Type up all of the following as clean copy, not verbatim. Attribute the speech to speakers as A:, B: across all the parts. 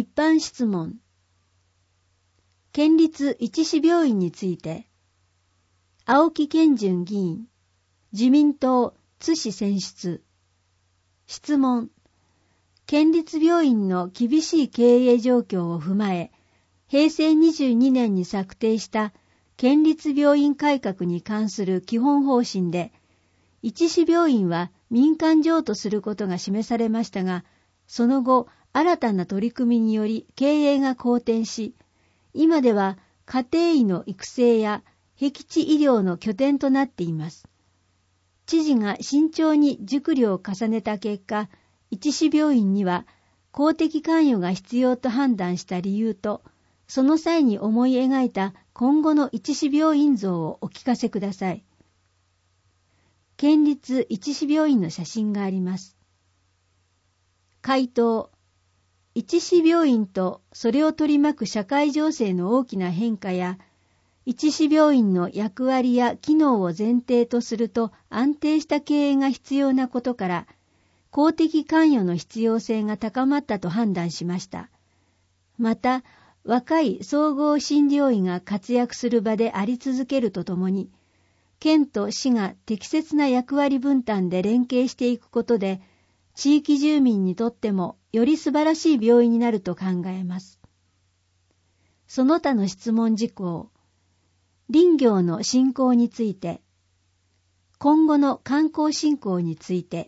A: 一般質問。県立一市病院について、青木健順議員、自民党津市選出。質問。県立病院の厳しい経営状況を踏まえ、平成22年に策定した県立病院改革に関する基本方針で、一市病院は民間譲渡することが示されましたが、その後、新たな取り組みにより経営が好転し、今では家庭医の育成や僻地医療の拠点となっています。知事が慎重に熟慮を重ねた結果、一市病院には公的関与が必要と判断した理由と、その際に思い描いた今後の一市病院像をお聞かせください。県立一市病院の写真があります。回答。一市病院とそれを取り巻く社会情勢の大きな変化や、一市病院の役割や機能を前提とすると安定した経営が必要なことから、公的関与の必要性が高まったと判断しました。また、若い総合診療医が活躍する場であり続けるとともに、県と市が適切な役割分担で連携していくことで、地域住民にとってもより素晴らしい病院になると考えます。その他の質問事項。林業の振興について、今後の観光振興について、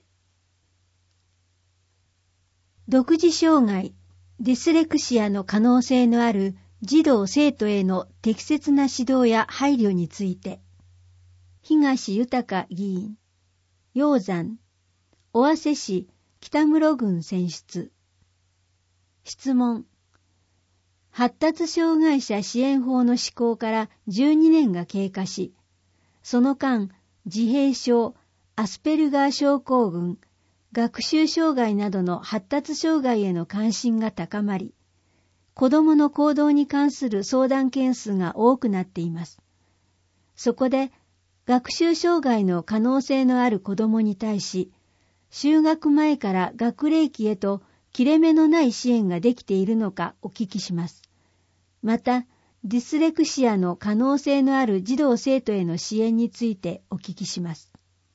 A: 独自障害、ディスレクシアの可能性のある児童生徒への適切な指導や配慮について、東豊議員、鷹山、尾鷲市北室郡選出。質問。発達障害者支援法の施行から12年が経過し、その間、自閉症、アスペルガー症候群、学習障害などの発達障害への関心が高まり、子どもの行動に関する相談件数が多くなっています。そこで、学習障害の可能性のある子どもに対し、就学前から学齢期へと切れ目のない支援ができているのかお聞きします。また、ディスレクシアの可能性のある児童生徒への支援についてお聞きします。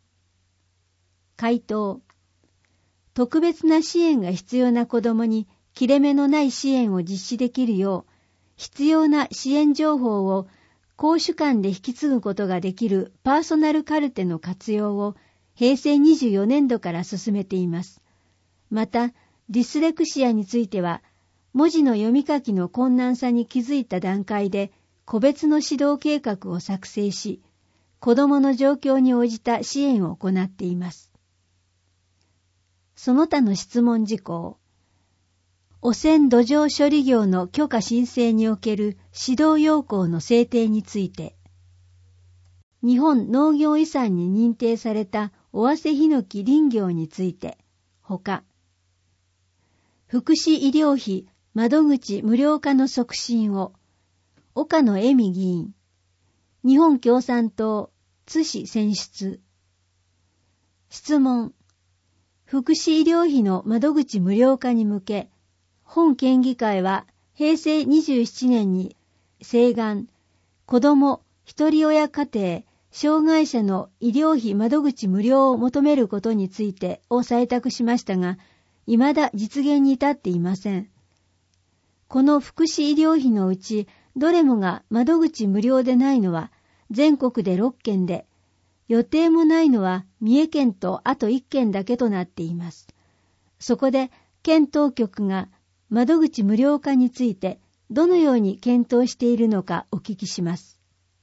A: 回答。特別な支援が必要な子どもに切れ目のない支援を実施できるよう、必要な支援情報を公主間で引き継ぐことができるパーソナルカルテの活用を平成24年度から進めています。また、ディスレクシアについては、文字の読み書きの困難さに気づいた段階で、個別の指導計画を作成し、子どもの状況に応じた支援を行っています。その他の質問事項。汚染土壌処理業の許可申請における指導要項の制定について、日本農業遺産に認定された尾鷲ヒノキ林業について、ほか、福祉医療費窓口無料化の促進を、岡野恵美議員、日本共産党津市選出。質問。福祉医療費の窓口無料化に向け、本県議会は平成27年に請願、子ども、一人親家庭、障害者の医療費窓口無料を求めることについてを採択しましたが、未だ実現に至っていません。この福祉医療費のうち、どれもが窓口無料でないのは全国で6県で、予定もないのは三重県とあと1県だけとなっています。そこで県当局が窓口無料化についてどのように検討しているのかお聞きします。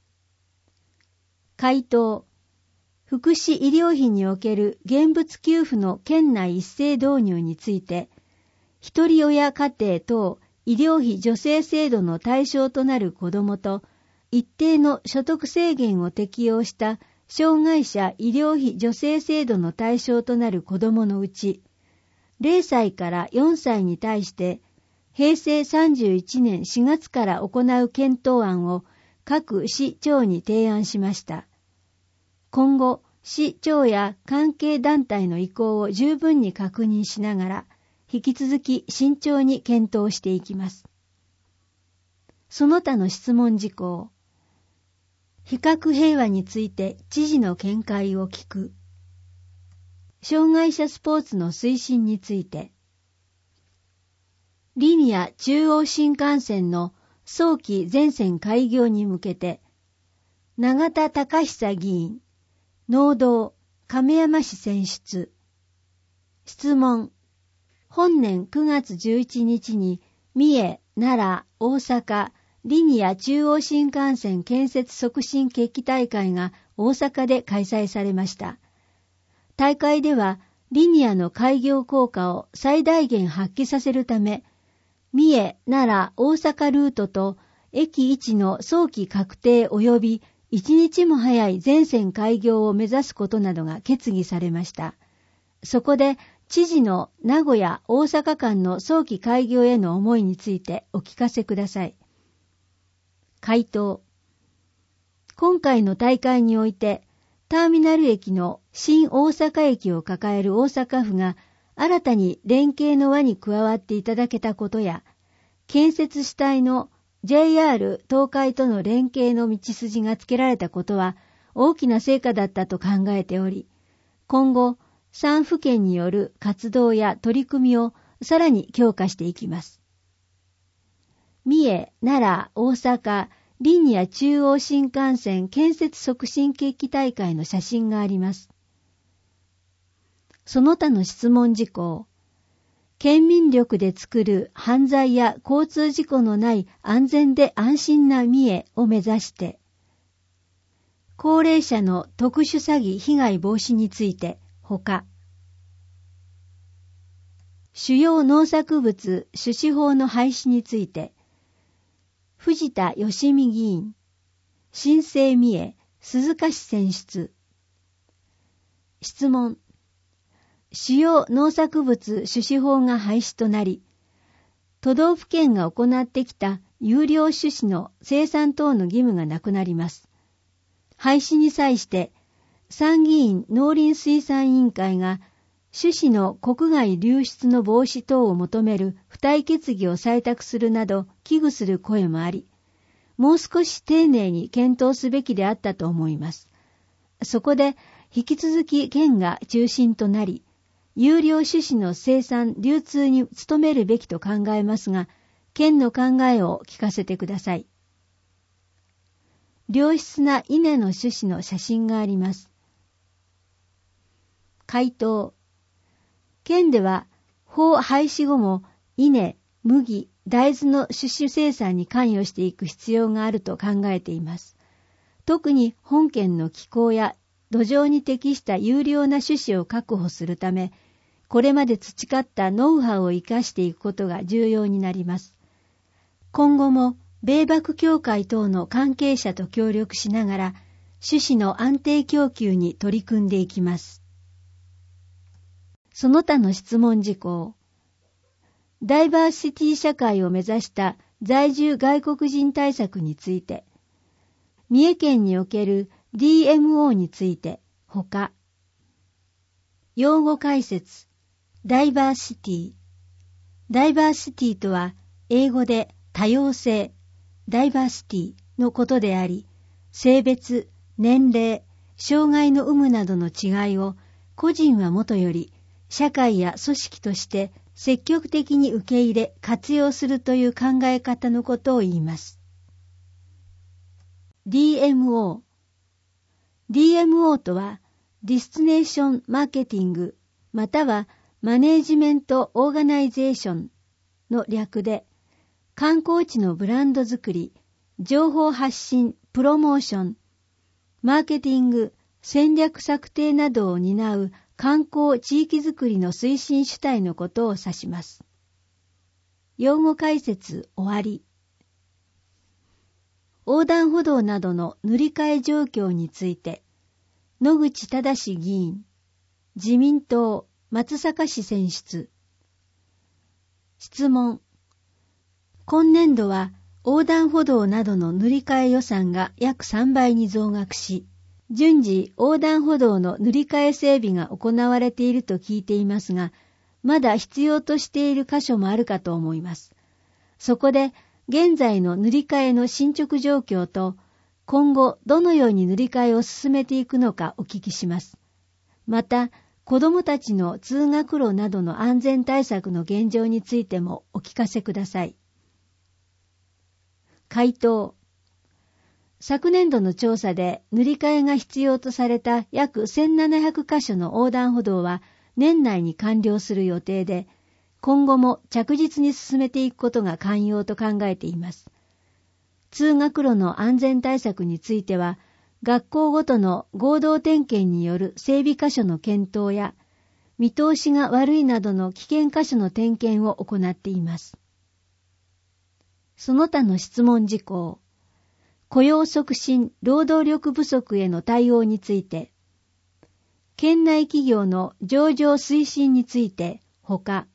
A: 回答。福祉医療費における現物給付の県内一斉導入について、一人親家庭等医療費助成制度の対象となる子どもと、一定の所得制限を適用した障害者医療費助成制度の対象となる子どものうち、0歳から4歳に対して、平成31年4月から行う検討案を各市町に提案しました。今後、市町や関係団体の意向を十分に確認しながら、 引き続き慎重に検討していきます。その他の質問事項。非核平和について知事の見解を聞く。障害者スポーツの推進について。リニア中央新幹線の早期全線開業に向けて、永田隆久議員、農道、亀山市選出。質問。本年9月11日に三重、奈良、大阪、リニア中央新幹線建設促進決起大会が大阪で開催されました。大会ではリニアの開業効果を最大限発揮させるため、三重、奈良、大阪ルートと駅1の早期確定及び1日も早い全線開業を目指すことなどが決議されました。そこで知事の名古屋・大阪間の早期開業への思いについてお聞かせください。回答。今回の大会において、ターミナル駅の新大阪駅を抱える大阪府が新たに連携の輪に加わっていただけたことや、建設主体の JR 東海との連携の道筋がつけられたことは大きな成果だったと考えており、今後、3府県による活動や取り組みをさらに強化していきます。三重、奈良、大阪、リニア中央新幹線建設促進決起大会の写真があります。その他の質問事項。県民力で作る犯罪や交通事故のない安全で安心な三重を目指して、高齢者の特殊詐欺被害防止について、ほか、主要農作物種子法の廃止について、藤田義美議員、新生三重、鈴鹿市選出。質問。主要農作物種子法が廃止となり、都道府県が行ってきた有料種子の生産等の義務がなくなります。廃止に際して、参議院農林水産委員会が種子の国外流出の防止等を求める付帯決議を採択するなど危惧する声もあり、もう少し丁寧に検討すべきであったと思います。そこで引き続き県が中心となり、有料種子の生産・流通に努めるべきと考えますが、県の考えを聞かせてください。良質な稲の種子の写真があります。回答。県では法廃止後も稲、麦、大豆の種子生産に関与していく必要があると考えています。特に本県の気候や土壌に適した有料な種子を確保するため、これまで培ったノウハウを生かしていくことが重要になります。今後も米麦協会等の関係者と協力しながら、種子の安定供給に取り組んでいきます。その他の質問事項。ダイバーシティ社会を目指した在住外国人対策について、三重県における DMO について、ほか、用語解説、ダイバーシティ。ダイバーシティとは、英語で多様性、ダイバーシティのことであり、性別、年齢、障害の有無などの違いを、個人はもとより、社会や組織として積極的に受け入れ活用するという考え方のことを言います。DMO。DMO とは、ディスティネーションマーケティング、またはマネージメントオーガナイゼーションの略で、観光地のブランド作り、情報発信、プロモーション、マーケティング、戦略策定などを担う観光地域づくりの推進主体のことを指します。用語解説終わり。横断歩道などの塗り替え状況について、野口正議員、自民党松阪市選出。質問。今年度は横断歩道などの塗り替え予算が約3倍に増額し、順次横断歩道の塗り替え整備が行われていると聞いていますが、 まだ必要としている箇所もあるかと思います。そこで、現在の塗り替えの進捗状況と、今後どのように塗り替えを進めていくのかお聞きします。また、子どもたちの通学路などの安全対策の現状についてもお聞かせください。回答。昨年度の調査で塗り替えが必要とされた約1700カ所の横断歩道は年内に完了する予定で、今後も着実に進めていくことが肝要と考えています。通学路の安全対策については、学校ごとの合同点検による整備箇所の検討や、見通しが悪いなどの危険箇所の点検を行っています。その他の質問事項、雇用促進・労働力不足への対応について、県内企業の上場推進について、ほか、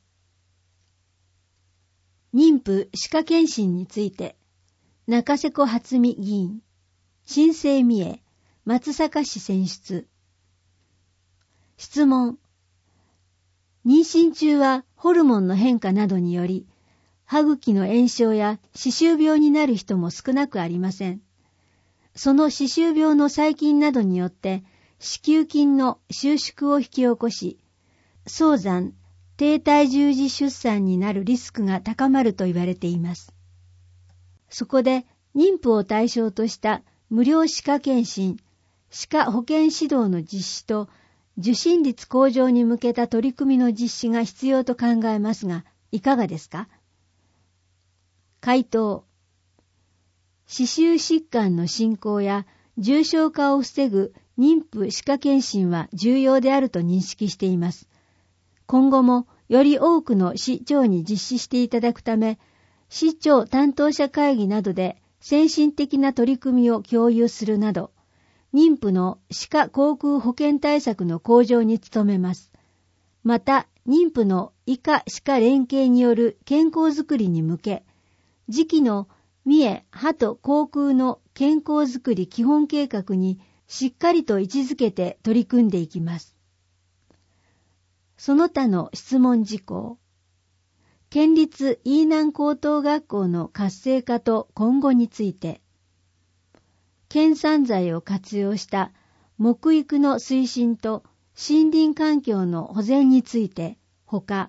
A: 妊婦歯科検診について、中瀬子初美議員、新生三重、松阪市選出。質問。妊娠中はホルモンの変化などにより、歯茎の炎症や歯周病になる人も少なくありません。その歯周病の細菌などによって、子宮筋の収縮を引き起こし、早産、低体重児出産になるリスクが高まると言われています。そこで、妊婦を対象とした無料歯科検診、歯科保健指導の実施と、受診率向上に向けた取り組みの実施が必要と考えますが、いかがですか？回答。歯周疾患の進行や重症化を防ぐ妊婦歯科検診は重要であると認識しています。今後もより多くの市長に実施していただくため、市長担当者会議などで先進的な取り組みを共有するなど、妊婦の歯科口腔保健対策の向上に努めます。また、妊婦の医科歯科連携による健康づくりに向け、次期の三重歯と口腔の健康づくり基本計画にしっかりと位置づけて取り組んでいきます。その他の質問事項。県立飯南高等学校の活性化と今後について、県産材を活用した木育の推進と森林環境の保全について、ほか、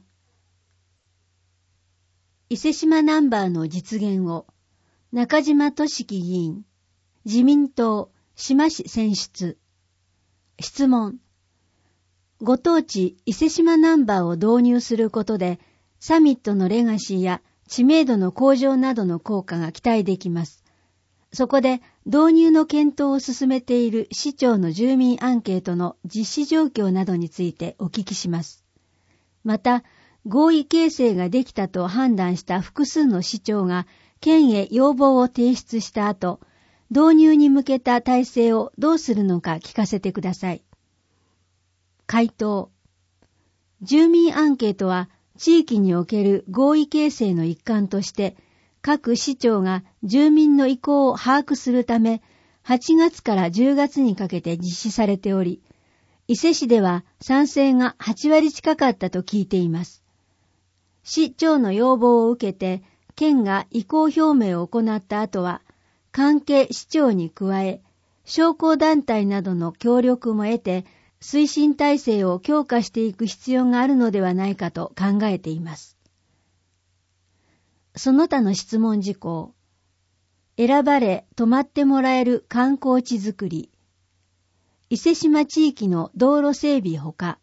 A: 伊勢島ナンバーの実現を、中島俊樹議員、自民党島市選出。質問。ご当地伊勢島ナンバーを導入することで、サミットのレガシーや知名度の向上などの効果が期待できます。そこで導入の検討を進めている市長の住民アンケートの実施状況などについてお聞きします。また、合意形成ができたと判断した複数の市長が県へ要望を提出した後、導入に向けた体制をどうするのか聞かせてください。回答。住民アンケートは地域における合意形成の一環として、各市長が住民の意向を把握するため、8月から10月にかけて実施されており、伊勢市では賛成が8割近かったと聞いています。市長の要望を受けて、県が意向表明を行った後は、関係市長に加え、商工団体などの協力も得て、推進体制を強化していく必要があるのではないかと考えています。その他の質問事項。選ばれ泊まってもらえる観光地づくり。伊勢島地域の道路整備ほか。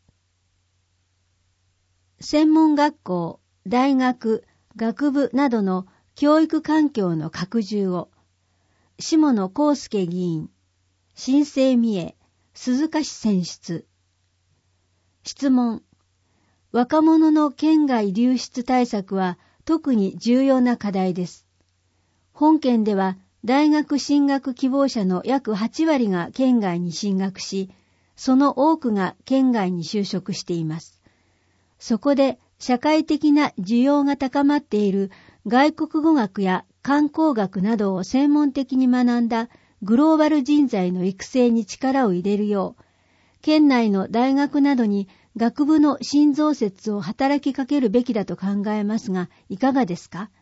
A: 専門学校、大学、学部などの教育環境の拡充を。下野康介議員、新生三重、鈴鹿市選出。質問。若者の県外流出対策は特に重要な課題です。本県では大学進学希望者の約8割が県外に進学し、その多くが県外に就職しています。そこで社会的な需要が高まっている外国語学や観光学などを専門的に学んだグローバル人材の育成に力を入れるよう、県内の大学などに学部の新増設を働きかけるべきだと考えますが、いかがですか？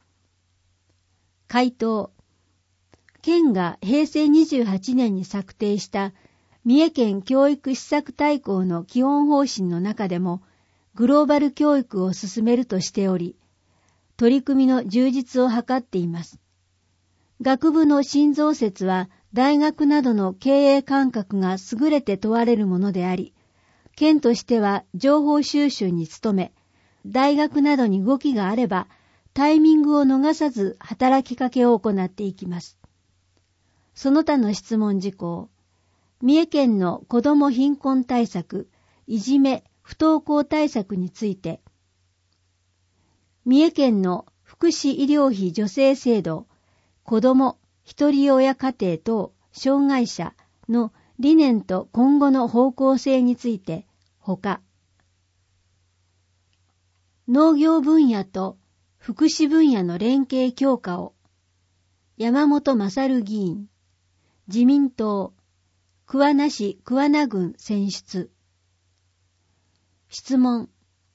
A: 回答。県が平成28年に策定した三重県教育施策大綱の基本方針の中でも、グローバル教育を進めるとしており、取り組みの充実を図っています。学部の新増設は大学などの経営感覚が優れて問われるものであり、県としては情報収集に努め、大学などに動きがあれば、タイミングを逃さず働きかけを行っていきます。その他の質問事項、三重県の子ども貧困対策、いじめ、不登校対策について、三重県の福祉医療費助成制度、子ども、一人親家庭等、障害者の理念と今後の方向性について、ほか、農業分野と福祉分野の連携強化を、山本勝議員、自民党、桑名市桑名郡選出。質問。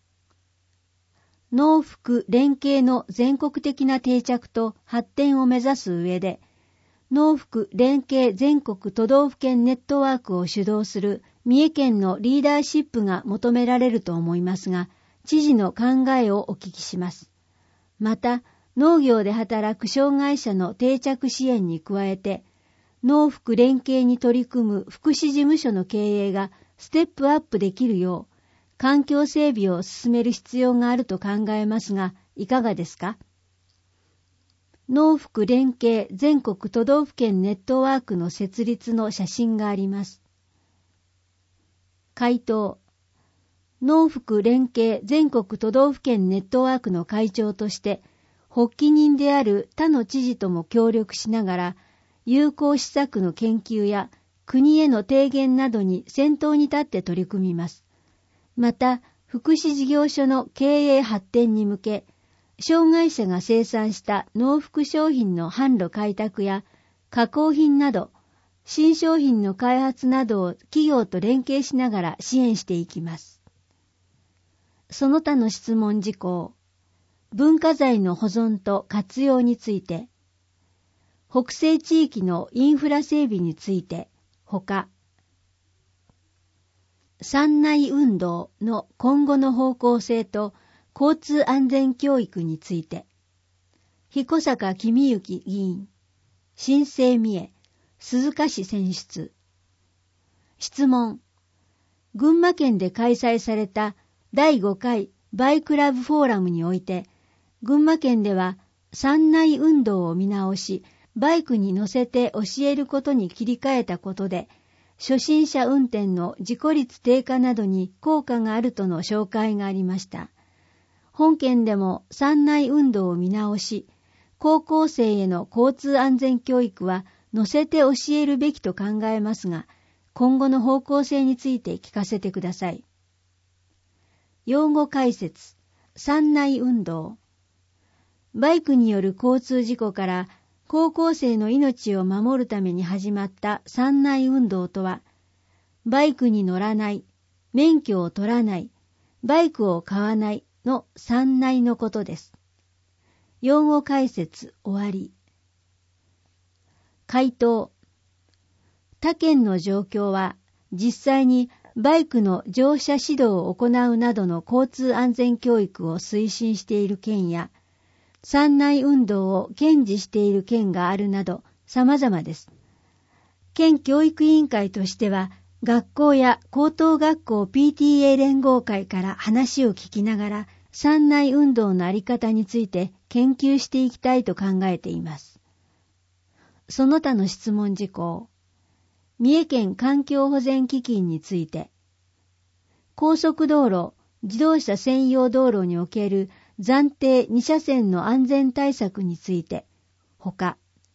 A: 農福連携の全国的な定着と発展を目指す上で、農福連携全国都道府県ネットワークを主導する三重県のリーダーシップが求められると思いますが、知事の考えをお聞きします。また、農業で働く障害者の定着支援に加えて、農福連携に取り組む福祉事務所の経営がステップアップできるよう、環境整備を進める必要があると考えますが、いかがですか？農福連携全国都道府県ネットワークの設立の写真があります。回答。農福連携全国都道府県ネットワークの会長として、発起人である他の知事とも協力しながら、有効施策の研究や国への提言などに先頭に立って取り組みます。また、福祉事業所の経営発展に向け、障害者が生産した農福商品の販路開拓や加工品など、新商品の開発などを企業と連携しながら支援していきます。その他の質問事項、文化財の保存と活用について、北西地域のインフラ整備について、ほか、山内運動の今後の方向性と交通安全教育について、彦坂公之議員、新生三重、鈴鹿市選出。質問。群馬県で開催された第5回バイクラブフォーラムにおいて、群馬県では山内運動を見直し、バイクに乗せて教えることに切り替えたことで、初心者運転の事故率低下などに効果があるとの紹介がありました。本県でも山内運動を見直し、高校生への交通安全教育は乗せて教えるべきと考えますが、今後の方向性について聞かせてください。用語解説、山内運動。バイクによる交通事故から高校生の命を守るために始まった山内運動とは、バイクに乗らない、免許を取らない、バイクを買わないの山内のことです。用語解説終わり。回答。他県の状況は、実際にバイクの乗車指導を行うなどの交通安全教育を推進している県や、山内運動を堅持している県があるなど様々です。県教育委員会としては、学校や高等学校 PTA 連合会から話を聞きながら、山内運動のあり方について研究していきたいと考えています。その他の質問事項、三重県環境保全基金について、高速道路、自動車専用道路における暫定2車線の安全対策について、ほか、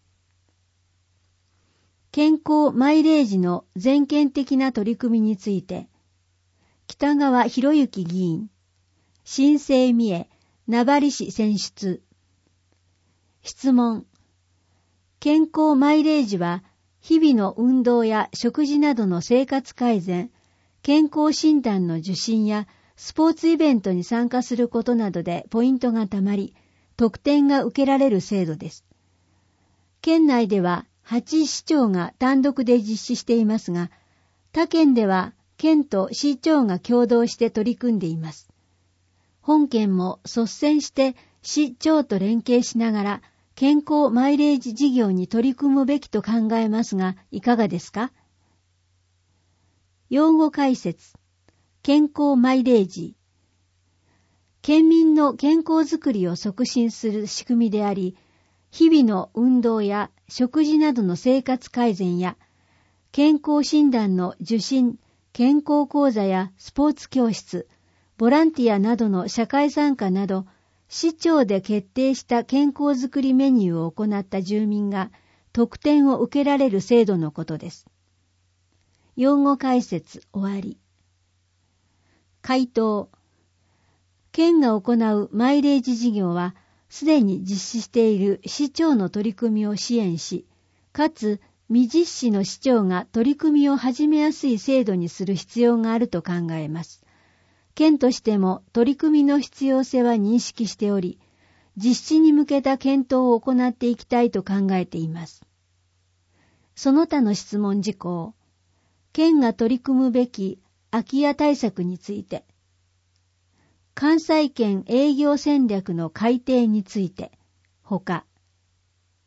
A: 健康マイレージの全県的な取り組みについて、北川博之議員、新生三重、名張市選出。質問。健康マイレージは、日々の運動や食事などの生活改善、 健康診断の受診やスポーツイベントに参加することなどでポイントがたまり、特典が受けられる制度です。県内では8市町が単独で実施していますが、他県では県と市町が共同して取り組んでいます。本県も率先して市町と連携しながら健康マイレージ事業に取り組むべきと考えますが、いかがですか？用語解説。健康マイレージ。県民の健康づくりを促進する仕組みであり、日々の運動や食事などの生活改善や、健康診断の受診、健康講座やスポーツ教室、ボランティアなどの社会参加など、市町で決定した健康づくりメニューを行った住民が特典を受けられる制度のことです。用語解説終わり。回答。県が行うマイレージ事業は、すでに実施している市町の取り組みを支援し、かつ未実施の市町が取り組みを始めやすい制度にする必要があると考えます。県としても取り組みの必要性は認識しており、実施に向けた検討を行っていきたいと考えています。その他の質問事項、県が取り組むべき空き家対策について、関西圏営業戦略の改定について、ほか、